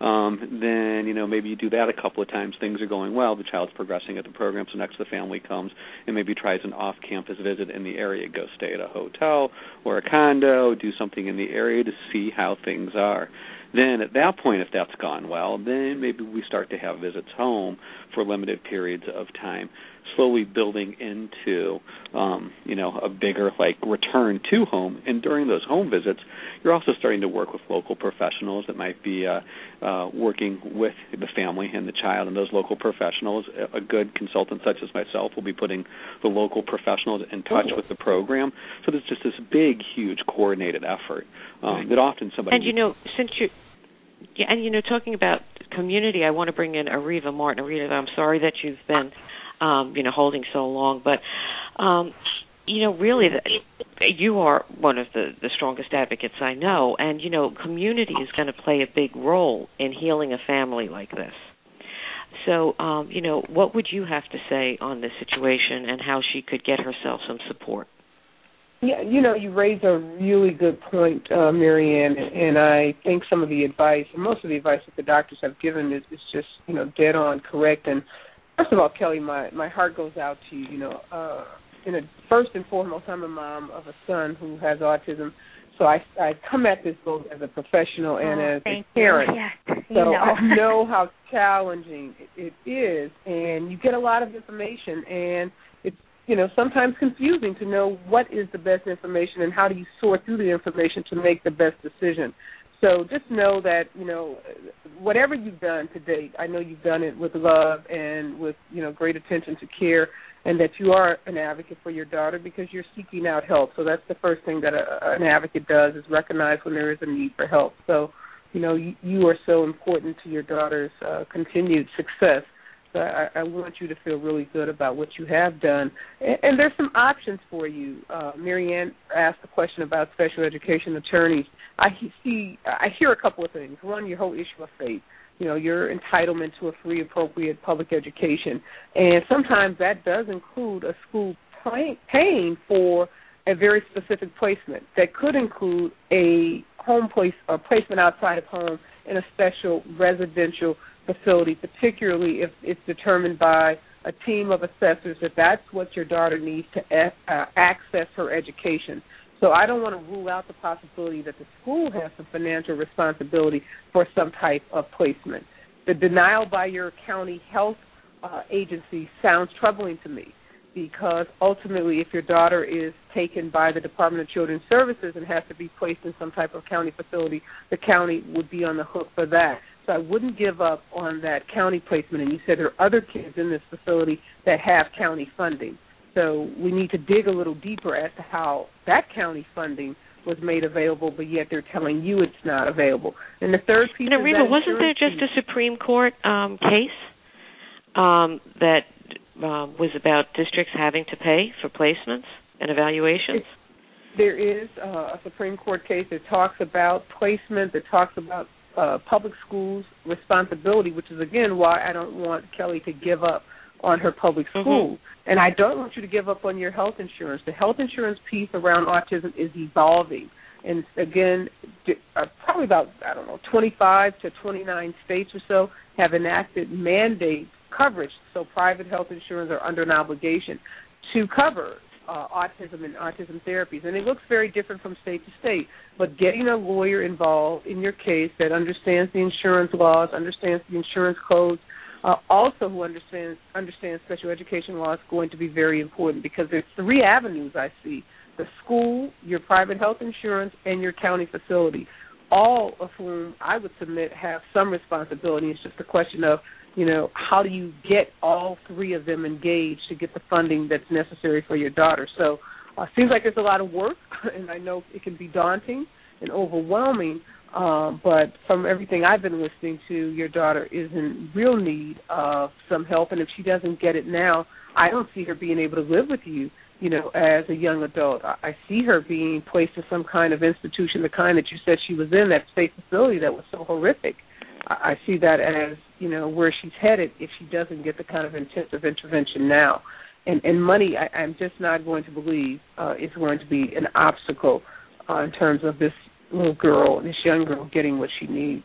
Um, then, you know, maybe you do that a couple of times. Things are going well. The child's progressing at the program, so next the family comes and maybe tries an off-campus visit in the area. Go stay at a hotel or a condo, do something in the area to see how things are. Then at that point, if that's gone well, then maybe we start to have visits home for limited periods of time, slowly building into, um, you know, a bigger, like, return to home. And during those home visits, you're also starting to work with local professionals that might be uh, uh, working with the family and the child. And those local professionals, a good consultant such as myself, will be putting the local professionals in touch with the program. So there's just this big, huge coordinated effort um, that often somebody... And, you know, since you... Yeah, and, you know, talking about community, I want to bring in Areva Martin. Areva, I'm sorry that you've been um, you know, holding so long. But, um, you know, really, the, you are one of the, the strongest advocates I know, and, you know, community is going to play a big role in healing a family like this. So, um, you know, what would you have to say on this situation and how she could get herself some support? Yeah, you know, you raise a really good point, uh, Marianne, and I think some of the advice, and most of the advice that the doctors have given is, is just, you know, dead on correct. And first of all, Kelly, my, my heart goes out to you. You know, uh, in a, first and foremost, I'm a mom of a son who has autism, so I, I come at this both as a professional and oh, as thank a parent. You. Yes, so you know. I know how challenging it, it is, and you get a lot of information, and it's, you know, sometimes confusing to know what is the best information and how do you sort through the information to make the best decision. So just know that, you know, whatever you've done to date, I know you've done it with love and with, you know, great attention to care, and that you are an advocate for your daughter because you're seeking out help. So that's the first thing that a, an advocate does is recognize when there is a need for help. So, you know, you, you are so important to your daughter's uh, continued success. So I, I want you to feel really good about what you have done. And, and there's some options for you. Uh, Marianne asked a question about special education attorneys. I see, I hear a couple of things. One, your whole issue of faith. You know, your entitlement to a free, appropriate public education. And sometimes that does include a school pay, paying for a very specific placement. That could include a home place, a placement outside of home in a special residential facility, particularly if it's determined by a team of assessors that that's what your daughter needs to uh, access her education. So I don't want to rule out the possibility that the school has some financial responsibility for some type of placement. The denial by your county health uh, agency sounds troubling to me because ultimately if your daughter is taken by the Department of Children's Services and has to be placed in some type of county facility, the county would be on the hook for that. So I wouldn't give up on that county placement. And you said there are other kids in this facility that have county funding. So we need to dig a little deeper as to how that county funding was made available, but yet they're telling you it's not available. And the third piece now, is Reva, that wasn't there just piece. a Supreme Court um, case um, that uh, was about districts having to pay for placements and evaluations? It's, there is uh, a Supreme Court case that talks about placement, that talks about uh, public schools' responsibility, which is, again, why I don't want Kelly to give up on her public school. Mm-hmm. And I don't want you to give up on your health insurance. The health insurance piece around autism is evolving. And, again, uh, probably about, I don't know, twenty-five to twenty-nine states or so have enacted mandate coverage, so private health insurance are under an obligation to cover uh, autism and autism therapies. And it looks very different from state to state. But getting a lawyer involved in your case that understands the insurance laws, understands the insurance codes, Uh, also who understands understands special education law is going to be very important because there's three avenues I see: the school, your private health insurance, and your county facility, all of whom I would submit have some responsibility. It's just a question of, you know, how do you get all three of them engaged to get the funding that's necessary for your daughter. So it uh, seems like there's a lot of work, and I know it can be daunting and overwhelming. Um, but from everything I've been listening to, your daughter is in real need of some help, and if she doesn't get it now, I don't see her being able to live with you, you know, as a young adult. I, I see her being placed in some kind of institution, the kind that you said she was in, that state facility that was so horrific. I, I see that as, you know, where she's headed if she doesn't get the kind of intensive intervention now. And, and money, I, I'm just not going to believe uh, is going to be an obstacle uh, in terms of this little girl, this young girl, getting what she needs.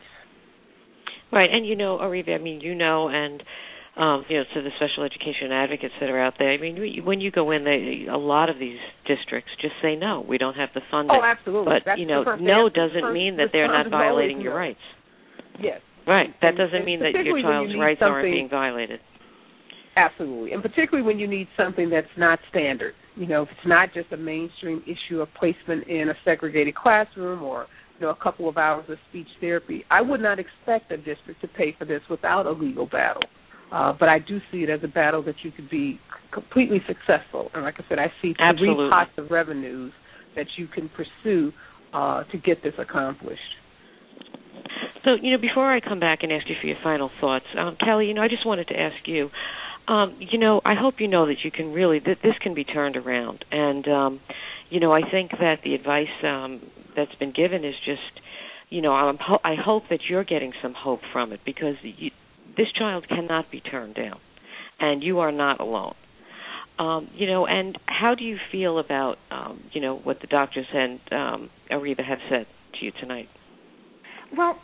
Right, and you know, Areva, I mean, you know, and um, you know, to the special education advocates that are out there. I mean, when you go in, they, a lot of these districts just say no, we don't have the funding. Oh, absolutely. But That's you know, the no answer. doesn't First, mean that they're not violating your no. rights. Yes. Right. That and, doesn't and mean that your child's you rights aren't being violated. Absolutely, and particularly when you need something that's not standard. You know, if it's not just a mainstream issue of placement in a segregated classroom or, you know, a couple of hours of speech therapy, I would not expect a district to pay for this without a legal battle. Uh, but I do see it as a battle that you could be completely successful. And like I said, I see three Absolutely. pots of revenues that you can pursue uh, to get this accomplished. So, you know, before I come back and ask you for your final thoughts, um, Kelly, you know, I just wanted to ask you, Um, you know, I hope you know that you can really, that this can be turned around. And, um, you know, I think that the advice um, that's been given is just, you know, I'm, I hope that you're getting some hope from it, because you, this child cannot be turned down, and you are not alone. Um, you know, and how do you feel about, um, you know, what the doctors and um, Ariba have said to you tonight? Well,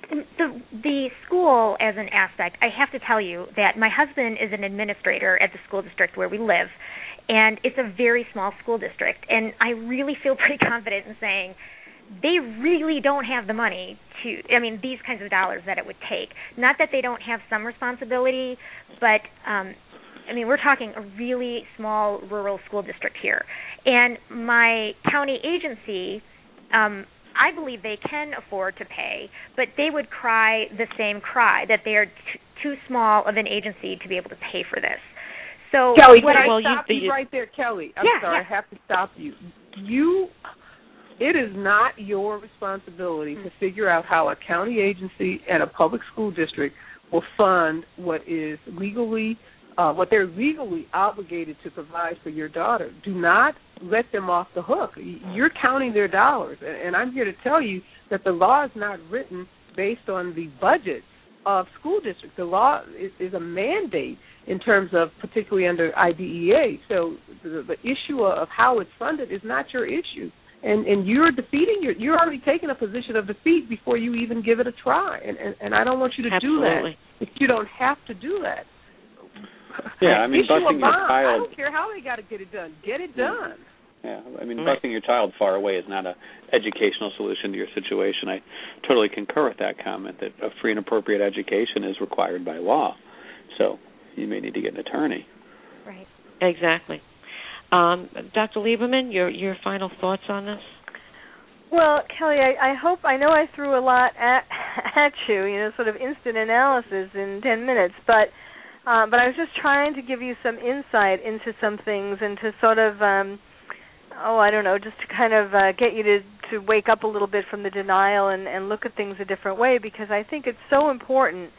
the the school as an aspect, I have to tell you that my husband is an administrator at the school district where we live, and it's a very small school district, and I really feel pretty confident in saying they really don't have the money to, I mean, these kinds of dollars that it would take. Not that they don't have some responsibility, but, um, I mean, we're talking a really small rural school district here. And my county agency, um, I believe they can afford to pay, but they would cry the same cry, that they are t- too small of an agency to be able to pay for this. So Kelly, what can I I, stop you, you, you right there, Kelly? I'm yeah, sorry, yeah. I have to stop you. You, it is not your responsibility mm-hmm. to figure out how a county agency and a public school district will fund what is legally, uh, what they're legally obligated to provide for your daughter. Do not let them off the hook. You're counting their dollars, and I'm here to tell you that the law is not written based on the budget of school districts. The law is, is a mandate in terms of, particularly under I D E A. So the, the issue of how it's funded is not your issue, and and you're defeating your. You're already taking a position of defeat before you even give it a try, and and, and I don't want you to Absolutely. do that if you don't have to do that. Yeah, I mean, issue busing a your bond. child. I don't care how they got to get it done. Get it done. Yeah, I mean, Right. busing your child far away is not an educational solution to your situation. I totally concur with that comment that a free and appropriate education is required by law. So you may need to get an attorney. right. Exactly. Um, Doctor Lieberman, your your final thoughts on this? Well, Kelly, I, I hope, I know I threw a lot at, at you, you know, sort of instant analysis in ten minutes, but uh, but I was just trying to give you some insight into some things and to sort of, um, oh, I don't know, just to kind of uh, get you to, to wake up a little bit from the denial and, and look at things a different way, because I think it's so important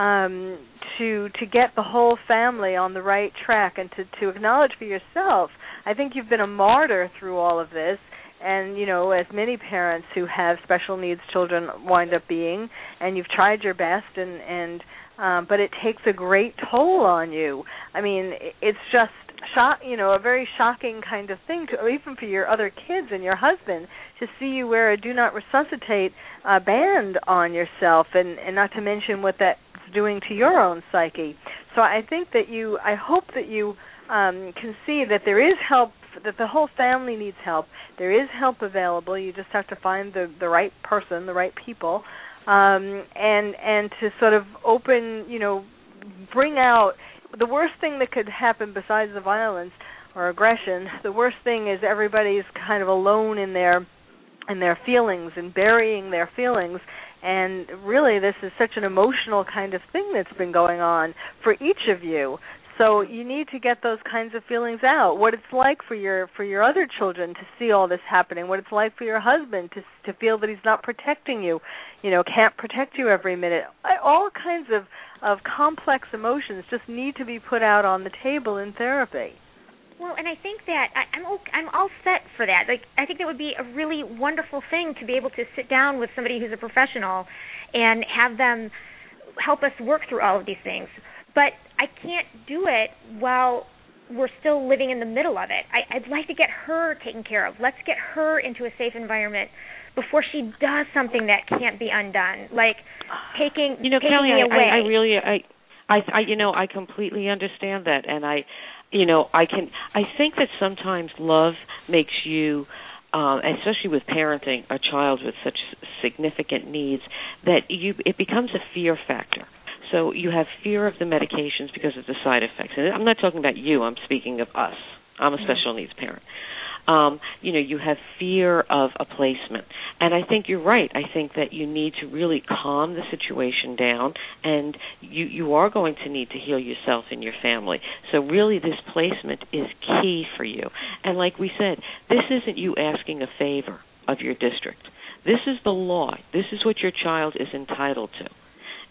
um, to to get the whole family on the right track and to, to acknowledge for yourself. I think you've been a martyr through all of this. And, you know, as many parents who have special needs children wind up being, and you've tried your best, and, and um, but it takes a great toll on you. I mean, it's just, shock, you know, a very shocking kind of thing, to, even for your other kids and your husband, to see you wear a do not resuscitate uh, band on yourself, and, and not to mention what that's doing to your own psyche. So I think that you, I hope that you um, can see that there is help, that the whole family needs help. There is help available. You just have to find the, the right person, the right people, um, and and to sort of open, you know, bring out the worst thing that could happen besides the violence or aggression. The worst thing is everybody's kind of alone in their in their feelings and burying their feelings. And really, this is such an emotional kind of thing that's been going on for each of you. So you need to get those kinds of feelings out. What it's like for your for your other children to see all this happening. What it's like for your husband to to feel that he's not protecting you, you know, can't protect you every minute. All kinds of of complex emotions just need to be put out on the table in therapy. Well, and I think that I, I'm I'm all set for that. Like, I think that would be a really wonderful thing to be able to sit down with somebody who's a professional and have them help us work through all of these things. But I can't do it while we're still living in the middle of it. I, I'd like to get her taken care of. Let's get her into a safe environment before she does something that can't be undone, like taking you know, taking Kelly, me I, away. I, I really, I, I, I, you know, I completely understand that, and I, you know, I can. I think that sometimes love makes you. Um, especially with parenting a child with such significant needs, that you it becomes a fear factor. So you have fear of the medications because of the side effects. And I'm not talking about you. I'm speaking of us. I'm a special needs parent. Um, you know, you have fear of a placement. And I think you're right. I think that you need to really calm the situation down, and you, you are going to need to heal yourself and your family. So really this placement is key for you. And like we said, this isn't you asking a favor of your district. This is the law. This is what your child is entitled to.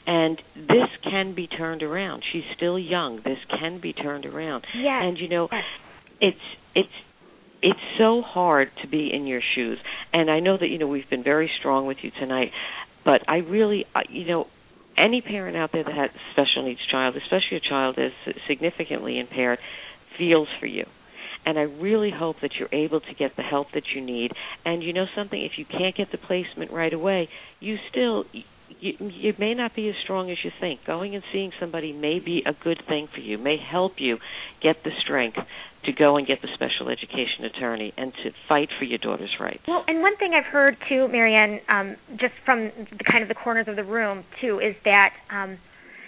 And this can be turned around. She's still young. This can be turned around. Yes. And, you know, yes. it's it's it's so hard to be in your shoes. And I know that, you know, we've been very strong with you tonight, but I really, you know, any parent out there that has a special needs child, especially a child that's significantly impaired, feels for you. And I really hope that you're able to get the help that you need. And you know something, if you can't get the placement right away, you still, you, you may not be as strong as you think. Going and seeing somebody may be a good thing for you, may help you get the strength to go and get the special education attorney and to fight for your daughter's rights. Well, and one thing I've heard, too, Marianne, um, just from the kind of the corners of the room, too, is that um,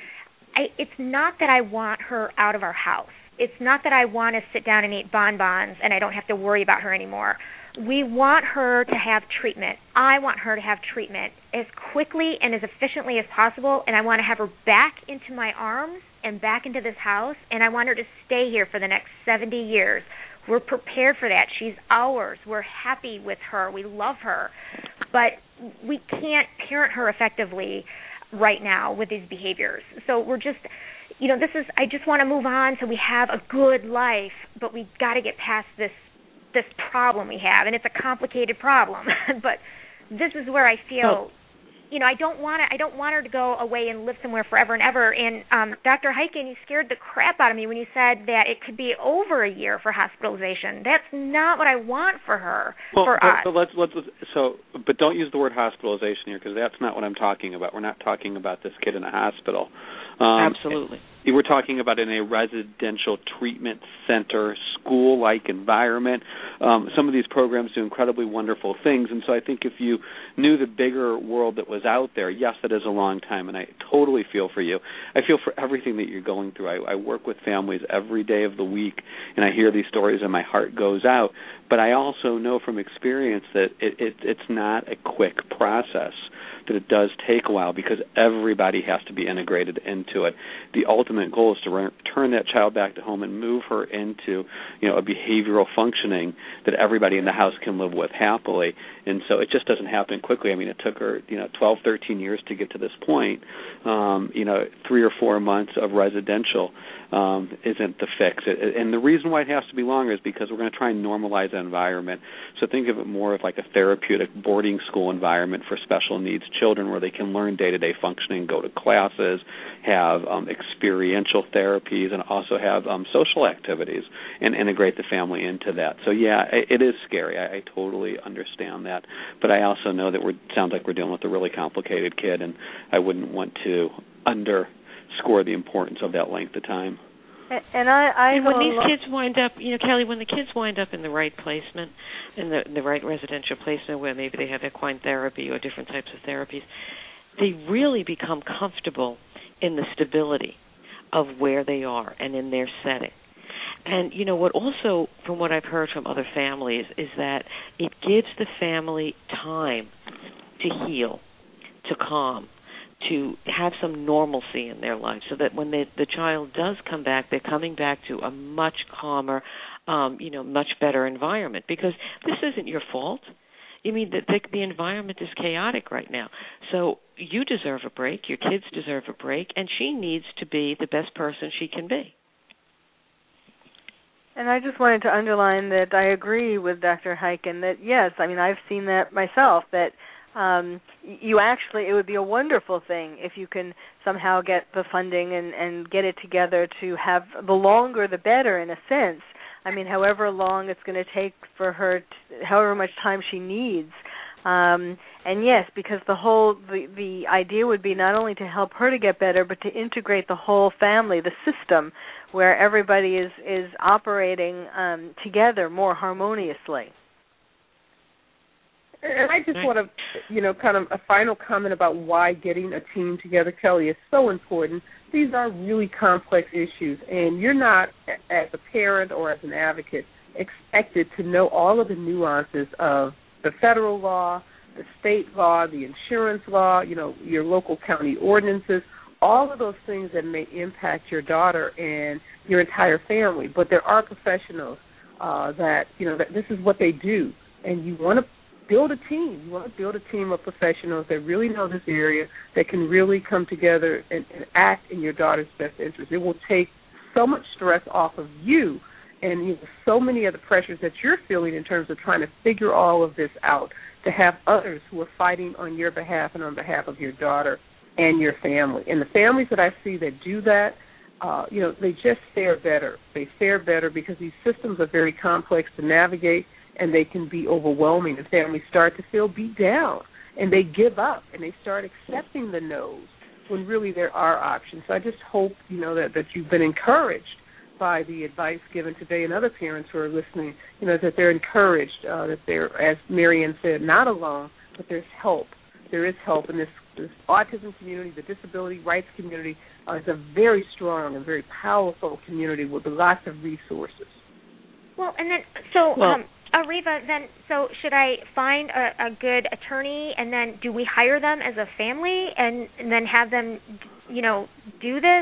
I, it's not that I want her out of our house. It's not that I want to sit down and eat bonbons and I don't have to worry about her anymore. We want her to have treatment. I want her to have treatment as quickly and as efficiently as possible, and I want to have her back into my arms and back into this house, and I want her to stay here for the next seventy years. We're prepared for that. She's ours. We're happy with her. We love her. But we can't parent her effectively right now with these behaviors. So we're just... You know, this is, I just want to move on so we have a good life, but we got to get past this this problem we have, and it's a complicated problem. But this is where I feel, you know, I don't want to, I don't want her to go away and live somewhere forever and ever. And um, Doctor Hyken, you scared the crap out of me when you said that it could be over a year for hospitalization. That's not what I want for her, well, for but, us. But let's, let's, so, but don't use the word hospitalization here, because that's not what I'm talking about. We're not talking about this kid in a hospital. Um, Absolutely. We're talking about in a residential treatment center, school-like environment. Um, some of these programs do incredibly wonderful things, and so I think if you knew the bigger world that was out there, yes, that is a long time, and I totally feel for you. I feel for everything that you're going through. I, I work with families every day of the week, and I hear these stories, and my heart goes out. But I also know from experience that it, it, it's not a quick process, that it does take a while because everybody has to be integrated into it. The ultimate goal is to return that child back to home and move her into, you know, a behavioral functioning that everybody in the house can live with happily. And so it just doesn't happen quickly. I mean, it took her, you know, twelve, thirteen years to get to this point. Um, you know, three or four months of residential um, isn't the fix. It, and the reason why it has to be longer is because we're going to try and normalize that environment. So think of it more of like a therapeutic boarding school environment for special needs children where they can learn day-to-day functioning, go to classes, have um, experiential therapies, and also have um, social activities and integrate the family into that. So, yeah, it, it is scary. I, I totally understand that. But I also know that it sounds like we're dealing with a really complicated kid, and I wouldn't want to underscore the importance of that length of time. And I, I and when these lo- kids wind up, you know, Kelly, when the kids wind up in the right placement, in the, in the right residential placement where maybe they have equine therapy or different types of therapies, they really become comfortable in the stability of where they are and in their setting. And, you know, what also, from what I've heard from other families, is that it gives the family time to heal, to calm, to have some normalcy in their life so that when they, the child does come back, they're coming back to a much calmer, um, you know, much better environment. Because this isn't your fault. I mean, the, the, the environment is chaotic right now. So you deserve a break, your kids deserve a break, and she needs to be the best person she can be. And I just wanted to underline that I agree with Doctor Hyken that, yes, I mean, I've seen that myself, that Um, you actually, it would be a wonderful thing if you can somehow get the funding and, and get it together to have the longer the better in a sense. I mean, however long it's going to take for her, to, however much time she needs. Um, and yes, because the whole, the, the idea would be not only to help her to get better, but to integrate the whole family, the system, where everybody is, is operating um, together more harmoniously. And I just want to, you know, kind of a final comment about why getting a team together, Kelly, is so important. These are really complex issues, and you're not, as a parent or as an advocate, expected to know all of the nuances of the federal law, the state law, the insurance law, you know, your local county ordinances, all of those things that may impact your daughter and your entire family. But there are professionals uh, that, you know, that this is what they do, and you want to build a team. You want to build a team of professionals that really know this area, that can really come together and, and act in your daughter's best interest. It will take so much stress off of you and you know, so many of the pressures that you're feeling in terms of trying to figure all of this out, to have others who are fighting on your behalf and on behalf of your daughter and your family. And the families that I see that do that, uh, you know, they just fare better. They fare better because these systems are very complex to navigate, and they can be overwhelming. And families start to feel beat down, and they give up, and they start accepting the no's when really there are options. So I just hope, you know, that, that you've been encouraged by the advice given today, and other parents who are listening, you know, that they're encouraged, uh, that they're, as Marianne said, not alone, but there's help. There is help in this, this autism community. The disability rights community uh, is a very strong and very powerful community with lots of resources. Well, and then, so, well, um, Areva, then, so should I find a, a good attorney, and then do we hire them as a family, and, and then have them, you know, do this?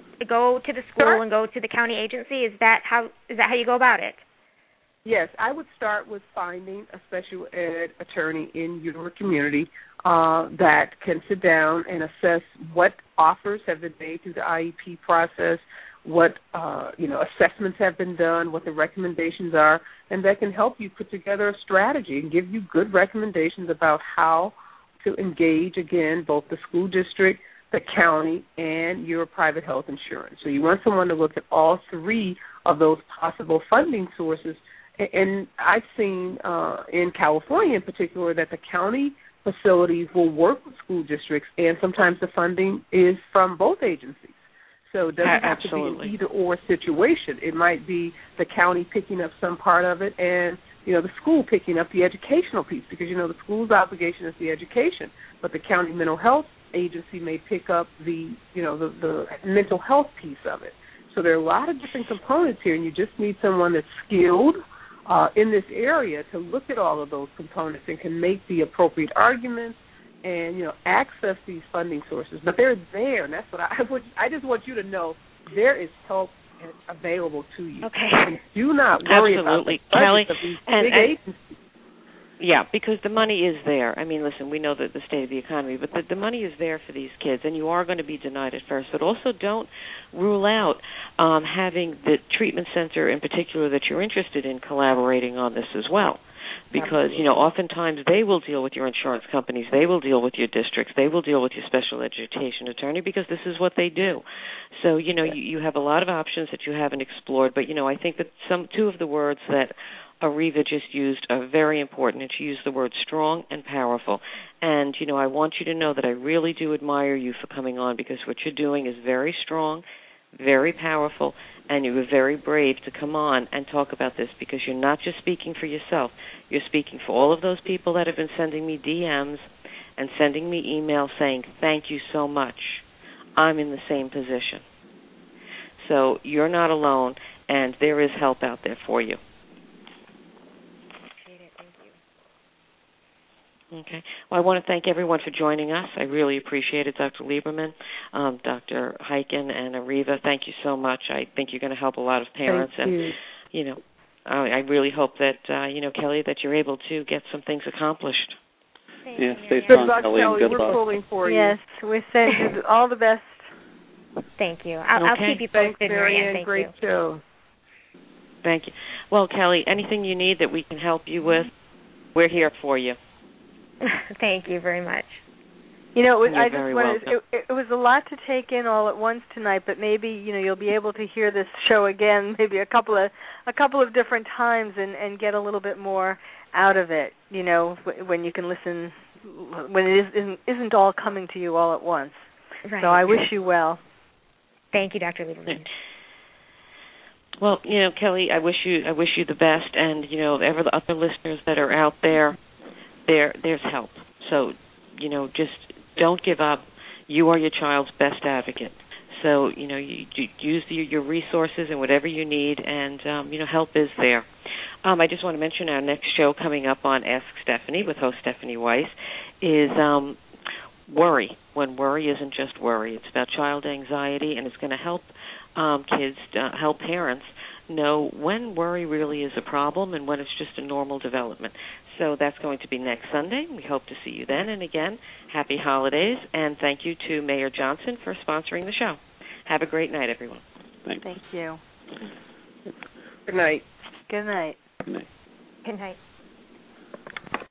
Go to the school Sure. and go to the county agency? Is that how is that how you go about it? Yes, I would start with finding a special ed attorney in your community uh, that can sit down and assess what offers have been made through the I E P process, what uh, you know assessments have been done, what the recommendations are, and that can help you put together a strategy and give you good recommendations about how to engage, again, both the school district, the county, and your private health insurance. So you want someone to look at all three of those possible funding sources. And I've seen uh, in California in particular that the county facilities will work with school districts, and sometimes the funding is from both agencies. So it doesn't have Absolutely. to be an either-or situation. It might be the county picking up some part of it and, you know, the school picking up the educational piece, because, you know, the school's obligation is the education, but the county mental health agency may pick up the, you know, the, the mental health piece of it. So there are a lot of different components here, and you just need someone that's skilled uh, in this area to look at all of those components and can make the appropriate arguments and, you know, access these funding sources. But they're there, and that's what I would. I just want you to know there is help available to you. Okay. And do not worry Absolutely. about the Kelly, budgets of these and, big and, agencies. Yeah, because the money is there. I mean, listen, we know that the state of the economy, but the, the money is there for these kids, and you are going to be denied at first. But also don't rule out um, having the treatment center in particular that you're interested in collaborating on this as well. Because, Absolutely. you know, oftentimes they will deal with your insurance companies, they will deal with your districts, they will deal with your special education attorney, because this is what they do. So, you know, you, you have a lot of options that you haven't explored, but, you know, I think that some two of the words that Areva just used are very important, and she used the word strong and powerful. And, you know, I want you to know that I really do admire you for coming on, because what you're doing is very strong, very powerful, and you were very brave to come on and talk about this, because you're not just speaking for yourself. You're speaking for all of those people that have been sending me D Ms and sending me emails saying, thank you so much. I'm in the same position. So you're not alone, and there is help out there for you. Okay. Well, I want to thank everyone for joining us. I really appreciate it, Doctor Lieberman, um, Doctor Hyken, and Areva. Thank you so much. I think you're going to help a lot of parents. Thank and, you. you know, I, I really hope that, uh, you know, Kelly, that you're able to get some things accomplished. Thank Yeah, you, stay Marianne. strong, Good luck, Kelly, and Kelly. good We're luck. pulling for you. Yes, we send you all the best. Thank you. I'll, Okay. I'll keep you Thanks, posted, Marianne. Marianne. Thank Great you. show. Thank you. Well, Kelly, anything you need that we can help you with, we're here for you. Thank you very much. You know, it was, You're I just very wanted, welcome. it, it was a lot to take in all at once tonight, but maybe, you know, you'll be able to hear this show again, maybe a couple of a couple of different times, and, and get a little bit more out of it. You know, when you can listen, when it is, isn't, isn't all coming to you all at once. Right. So I wish you well. Thank you, Doctor Lieberman. Well, you know, Kelly, I wish you I wish you the best, and you know, ever the other listeners that are out there, there there's help. So, you know, just don't give up. You are your child's best advocate. So, you know, you, you use the, your resources and whatever you need, and um, you know, help is there. Um, I just want to mention our next show coming up on Ask Stephanie with host Stephanie Weiss is um, worry. When worry isn't just worry, it's about child anxiety, and it's going to help um, kids, uh, help parents know when worry really is a problem and when it's just a normal development. So that's going to be next Sunday. We hope to see you then. And again, happy holidays, and thank you to Mayor Johnson for sponsoring the show. Have a great night, everyone. Thanks. Thank you. Good night. Good night. Good night. Good night.